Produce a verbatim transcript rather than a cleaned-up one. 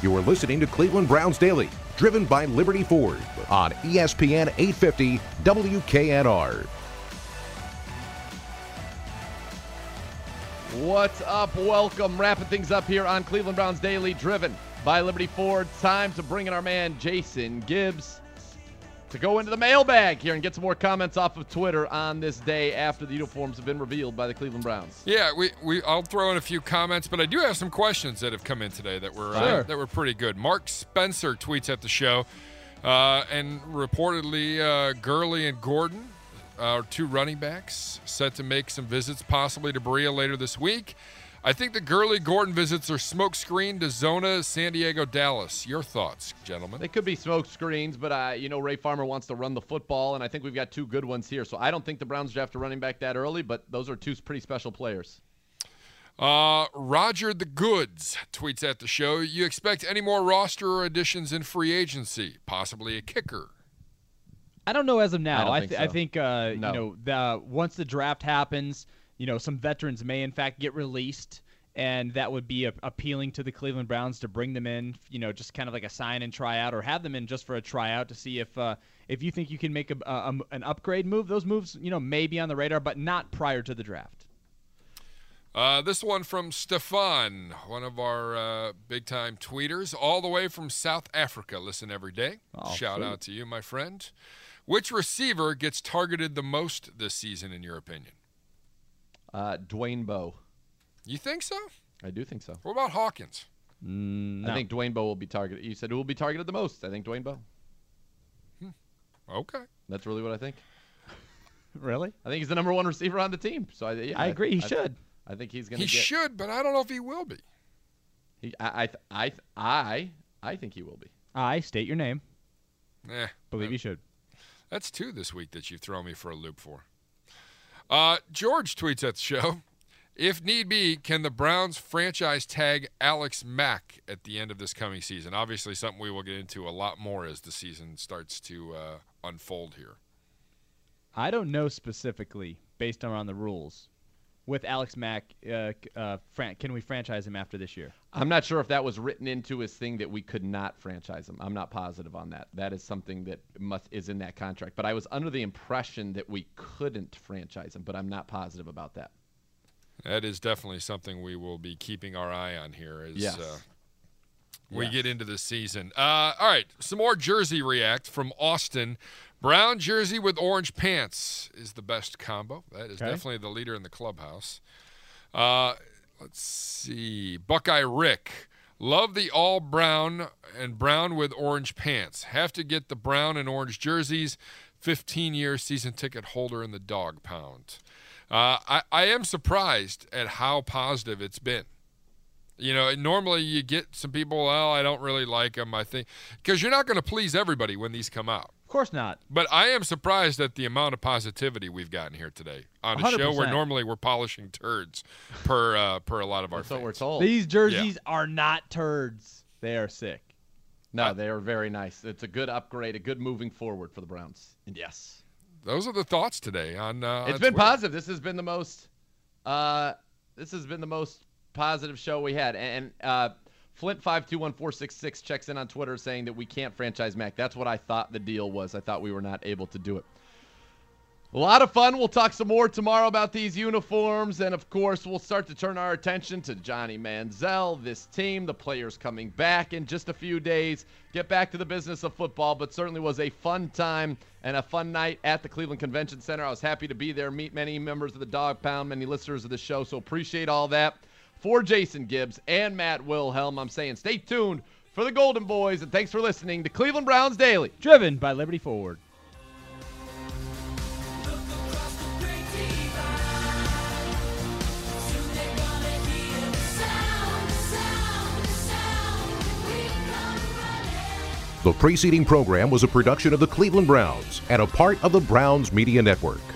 You are listening to Cleveland Browns Daily, driven by Liberty Ford on E S P N eight fifty W K N R. What's up? Welcome. Wrapping things up here on Cleveland Browns Daily, driven by Liberty Ford. Time to bring in our man, Jason Gibbs, to go into the mailbag here and get some more comments off of Twitter on this day after the uniforms have been revealed by the Cleveland Browns. Yeah, we, we I'll throw in a few comments, but I do have some questions that have come in today that were Sure. uh, that were pretty good. Mark Spencer tweets at the show, uh, and reportedly uh, Gurley and Gordon, our two running backs, set to make some visits possibly to Berea later this week. I think the Gurley-Gordon visits are smokescreen to Zona, San Diego, Dallas. Your thoughts, gentlemen? They could be smoke screens, but uh, you know Ray Farmer wants to run the football, and I think we've got two good ones here. So I don't think the Browns draft a running back that early, but those are two pretty special players. Uh, Roger the Goods tweets at the show, you expect any more roster additions in free agency, possibly a kicker? I don't know as of now. I I, don't th- think I so. think uh, No. you know the once the draft happens, you know some veterans may in fact get released, and that would be a- appealing to the Cleveland Browns to bring them in. You know, just kind of like a sign and tryout, or have them in just for a tryout to see if uh, if you think you can make a, a, a an upgrade move. Those moves, you know, may be on the radar, but not prior to the draft. Uh, this one from Stefan, one of our uh, big-time tweeters, all the way from South Africa. Listen every day. Oh, Shout sweet. out to you, my friend. Which receiver gets targeted the most this season, in your opinion? Uh, Dwayne Bowe. You think so? I do think so. What about Hawkins? Mm, no. I think Dwayne Bowe will be targeted. You said who will be targeted the most? I think Dwayne Bowe. Okay. That's really what I think. really. I think he's the number one receiver on the team. So I, yeah, I agree. He I, should. I think he's going He to get. should, but I don't know if he will be. He, I, I, I, I, I think he will be. I state your name. Eh, Believe you should. That's two this week that you've thrown me for a loop for. Uh, George tweets at the show, if need be, can the Browns franchise tag Alex Mack at the end of this coming season? Obviously something we will get into a lot more as the season starts to uh, unfold here. I don't know specifically, based on the rules, with Alex Mack, uh, uh, fran- can we franchise him after this year? I'm not sure if that was written into his thing that we could not franchise him. I'm not positive on that. That is something that must is in that contract. But I was under the impression that we couldn't franchise him, but I'm not positive about that. That is definitely something we will be keeping our eye on here as Yes. uh, we Yes. get into the season. Uh, all right, some more Jersey React from Austin. Brown jersey with orange pants is the best combo. That is Okay. definitely the leader in the clubhouse. Uh, let's see. Buckeye Rick. Love the all brown and brown with orange pants. Have to get the brown and orange jerseys. fifteen-year season ticket holder in the dog pound. Uh, I, I am surprised at how positive it's been. You know, normally you get some people, well, I don't really like them, I think. Because you're not going to please everybody when these come out. Of course not. But I am surprised at the amount of positivity we've gotten here today on a one hundred show where percent. normally we're polishing turds per uh, per a lot of our That's what fans. we're told. These jerseys are not turds. They are sick. No, they are very nice. It's a good upgrade, a good moving forward for the Browns. And yes. Those are the thoughts today on. Uh, It's on been Twitter. positive. This has been the most uh, this has been the most positive show we had. And uh, Flint five two one four six six checks in on Twitter saying that we can't franchise Mac. That's what I thought the deal was. I thought we were not able to do it. A lot of fun. We'll talk some more tomorrow about these uniforms. And, of course, we'll start to turn our attention to Johnny Manziel, this team, the players coming back in just a few days. Get back to the business of football, but certainly was a fun time and a fun night at the Cleveland Convention Center. I was happy to be there, meet many members of the Dog Pound, many listeners of the show, so appreciate all that. For Jason Gibbs and Matt Wilhelm, I'm saying stay tuned for the Golden Boys, and thanks for listening to Cleveland Browns Daily. Driven by Liberty Ford. The preceding program was a production of the Cleveland Browns and a part of the Browns Media Network.